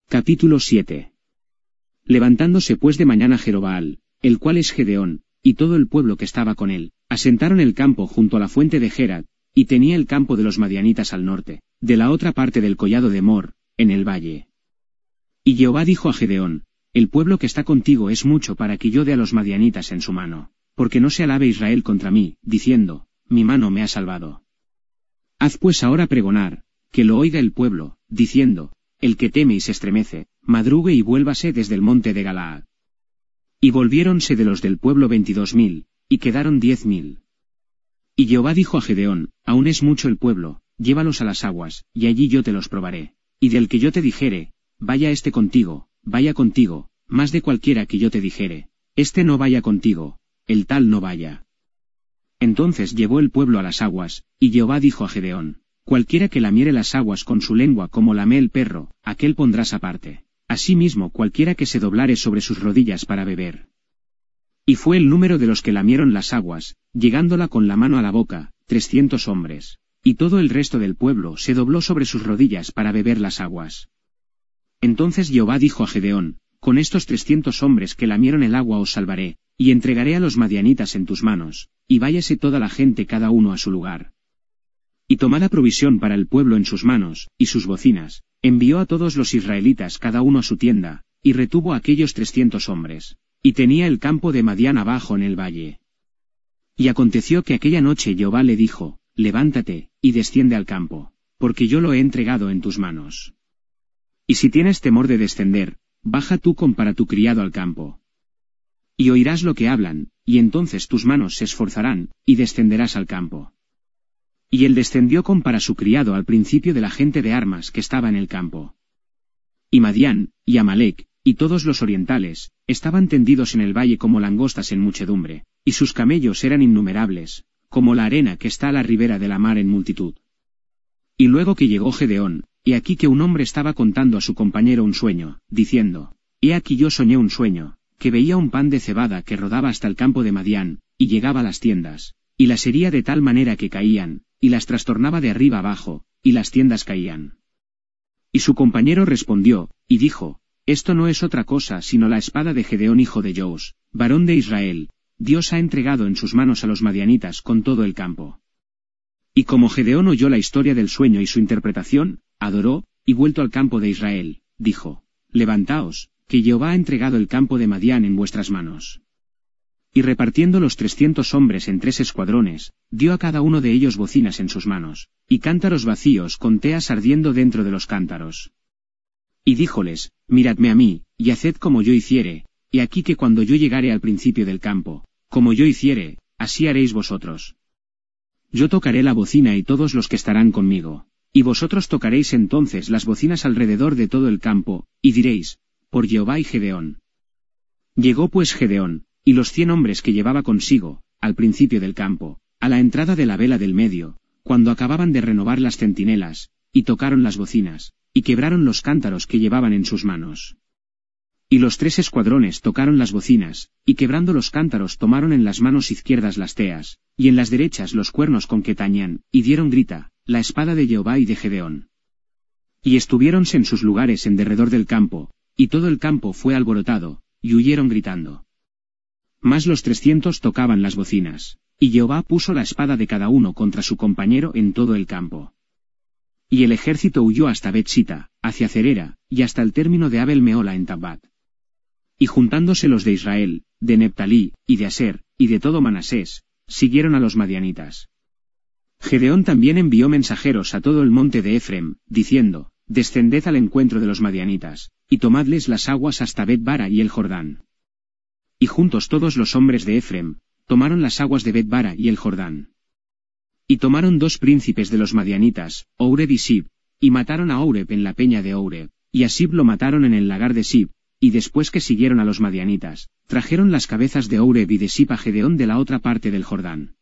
Capítulo 7. Levantándose pues de mañana Jerobaal, el cual es Gedeón, y todo el pueblo que estaba con él, asentaron el campo junto a la fuente de Gerad, y tenía el campo de los madianitas al norte, de la otra parte del collado de Mor, en el valle. Y Jehová dijo a Gedeón: el pueblo que está contigo es mucho para que yo dé a los madianitas en su mano, porque no se alabe Israel contra mí, diciendo: mi mano me ha salvado. Haz pues ahora pregonar, que lo oiga el pueblo, diciendo: el que teme y se estremece, madrugue y vuélvase desde el monte de Galaad. Y volviéronse de los del pueblo 22,000, y quedaron 10,000. Y Jehová dijo a Gedeón: aún es mucho el pueblo, llévalos a las aguas, y allí yo te los probaré. Y del que yo te dijere: vaya vaya contigo, más de cualquiera que yo te dijere: este no vaya contigo, el tal no vaya. Entonces llevó el pueblo a las aguas, y Jehová dijo a Gedeón: cualquiera que lamiere las aguas con su lengua como lame el perro, aquel pondrás aparte. Asimismo cualquiera que se doblare sobre sus rodillas para beber. Y fue el número de los que lamieron las aguas, llegándola con la mano a la boca, 300 hombres. Y todo el resto del pueblo se dobló sobre sus rodillas para beber las aguas. Entonces Jehová dijo a Gedeón: con estos 300 hombres que lamieron el agua os salvaré, y entregaré a los madianitas en tus manos, y váyase toda la gente cada uno a su lugar. Y tomada provisión para el pueblo en sus manos, y sus bocinas, envió a todos los israelitas cada uno a su tienda, y retuvo a aquellos 300 hombres. Y tenía el campo de Madián abajo en el valle. Y aconteció que aquella noche Jehová le dijo: levántate, y desciende al campo, porque yo lo he entregado en tus manos. Y si tienes temor de descender, baja tú con para tu criado al campo. Y oirás lo que hablan, y entonces tus manos se esforzarán, y descenderás al campo. Y él descendió con para su criado al principio de la gente de armas que estaba en el campo. Y Madián, y Amalec, y todos los orientales, estaban tendidos en el valle como langostas en muchedumbre, y sus camellos eran innumerables, como la arena que está a la ribera de la mar en multitud. Y luego que llegó Gedeón, he aquí que un hombre estaba contando a su compañero un sueño, diciendo: he aquí yo soñé un sueño, que veía un pan de cebada que rodaba hasta el campo de Madián, y llegaba a las tiendas, y las hería de tal manera que caían, y las trastornaba de arriba abajo, y las tiendas caían. Y su compañero respondió, y dijo: esto no es otra cosa sino la espada de Gedeón hijo de Joás, varón de Israel. Dios ha entregado en sus manos a los madianitas con todo el campo. Y como Gedeón oyó la historia del sueño y su interpretación, adoró, y vuelto al campo de Israel, dijo: levantaos, que Jehová ha entregado el campo de Madián en vuestras manos. Y repartiendo los 300 hombres en 3 escuadrones, dio a cada uno de ellos bocinas en sus manos, y cántaros vacíos con teas ardiendo dentro de los cántaros. Y díjoles: miradme a mí, y haced como yo hiciere, y aquí que cuando yo llegare al principio del campo, como yo hiciere, así haréis vosotros. Yo tocaré la bocina y todos los que estarán conmigo, y vosotros tocaréis entonces las bocinas alrededor de todo el campo, y diréis: por Jehová y Gedeón. Llegó pues Gedeón, y los 100 hombres que llevaba consigo, al principio del campo, a la entrada de la vela del medio, cuando acababan de renovar las centinelas, y tocaron las bocinas, y quebraron los cántaros que llevaban en sus manos. Y los 3 escuadrones tocaron las bocinas, y quebrando los cántaros tomaron en las manos izquierdas las teas, y en las derechas los cuernos con que tañían, y dieron grita: la espada de Jehová y de Gedeón. Y estuviéronse en sus lugares en derredor del campo, y todo el campo fue alborotado, y huyeron gritando. Mas los 300 tocaban las bocinas, y Jehová puso la espada de cada uno contra su compañero en todo el campo. Y el ejército huyó hasta Bet-sita, hacia Cerera, y hasta el término de Abel-mehola en Tabbat. Y juntándose los de Israel, de Neptalí, y de Aser, y de todo Manasés, siguieron a los madianitas. Gedeón también envió mensajeros a todo el monte de Efrem, diciendo: descended al encuentro de los madianitas, y tomadles las aguas hasta Bet-bara y el Jordán. Y juntos todos los hombres de Efrem, tomaron las aguas de Bet-bara y el Jordán. Y tomaron 2 príncipes de los madianitas, Oreb y Sib, y mataron a Oreb en la peña de Oreb, y a Sib lo mataron en el lagar de Sib, y después que siguieron a los madianitas, trajeron las cabezas de Oreb y de Sib a Gedeón de la otra parte del Jordán.